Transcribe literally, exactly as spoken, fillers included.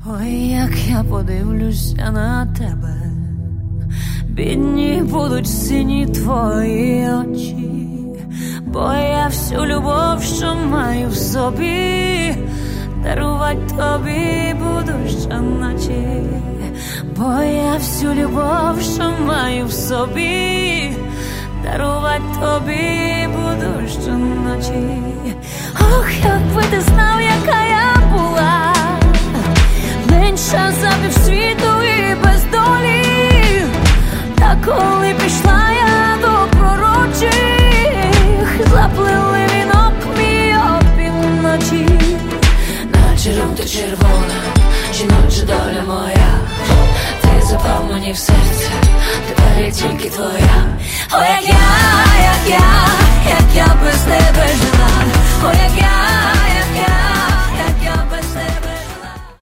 Ой, як я подивлюся на тебе, бідні будуть сині твої очі, бо я всю любов, що маю в собі, дарувать тобі буду щоночі, бо я всю любов, що маю в собі, дарувать тобі буду щоночі. Ох, якби ти знав, яка я була, менша за півсвіту і без долі, та коли пішла я до пророчих, заплили вінок мій опівночі. Наче жовта червона, жіноча доля моя, ти запав мені в серце, тепер я тільки твоя. О, як я, як я, як я без тебе жила, о, як я, як я.